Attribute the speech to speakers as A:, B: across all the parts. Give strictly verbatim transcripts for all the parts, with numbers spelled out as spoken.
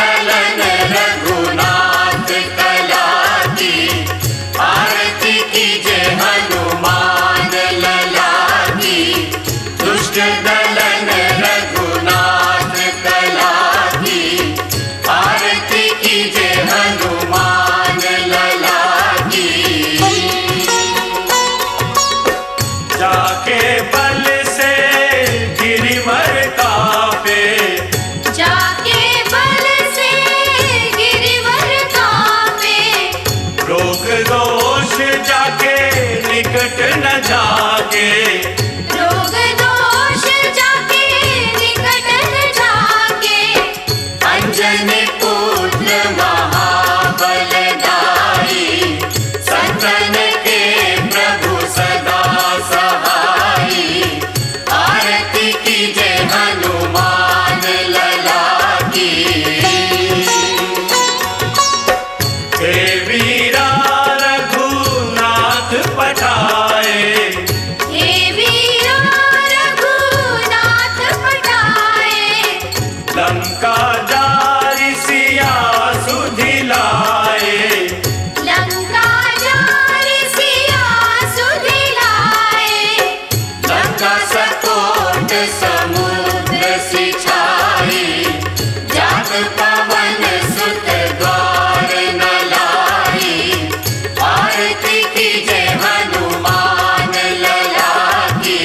A: दलन रघुनाथ कला की, आरती कीजे हनुमान लला की। दुष्ट दलन रघुनाथ कला की, आरती कीजे हनुमान लला की।
B: जाके बल से गिरिवर कापे,
C: जाके बल से गिरिवर कापे।
B: रोग दोष जाके निकट न जाके,
C: रोग दोष जाके निकट न जाके।
A: अंजनी पुत्र महाबलदाई, संतन के प्रभु सदा सहाई। आरती कीजे हनुमान लला की।
B: हे वीरा रघुनाथ पठाए,
C: हे वीरा रघुनाथ पठाए।
B: लंका जारि सिया सुधिलाए।
C: लंका जारि सिया सुधिलाए।
A: लंका सकोट समुद्र सिंचाई, जात पवन सुत द्वार न लाई। आरती कीजे हनुमान लला की।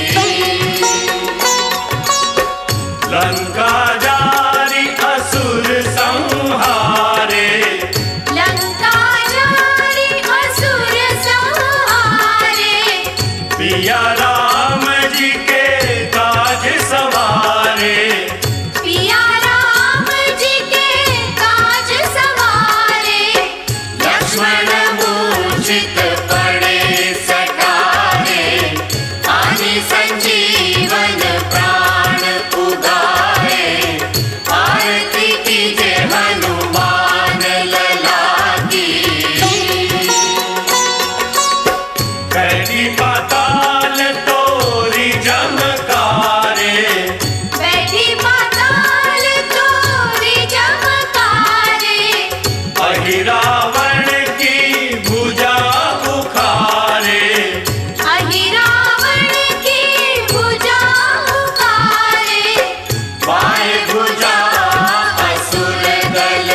B: लंका जारि असुर संहारे,
C: लंका जारि असुर संहारे।
B: पिया राम जी के काज सवारे।
C: पिया राम जी के काज सवारे।
A: लक्ष्मण मूर्छित पड़े सटारे, आनि संजीवन प्राण उगारे। आरती कीजे हनुमान लला की।
B: कैदी पाताल तोरी जमकारे,
C: बैठी पाताल तोरी जमकारे।
B: अहिरावण की भुजा उखारे।
C: अहिरावण की भुजा उखारे।
A: बाएं भुजा असुर दल